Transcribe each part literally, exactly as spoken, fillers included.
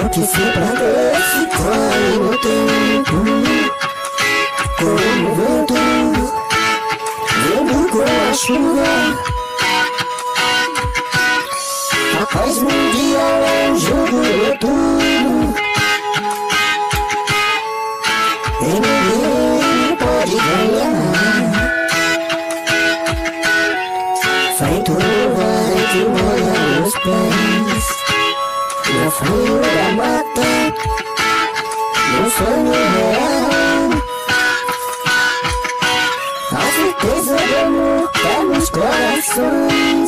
que se padece corre no tempo, como o vento, vendo com a chuva. A paz mundial é um jogo noturno, e ninguém pode ganhar. Feito vai que molha os pés no frio da mata, no sonho real. A certeza do amor tá nos corações.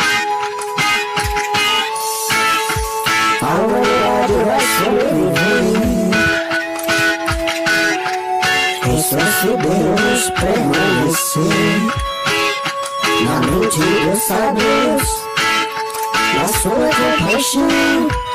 A humanidade vai sobreviver, em só Deus permanecer na mente dos sábios, na sua compaixão.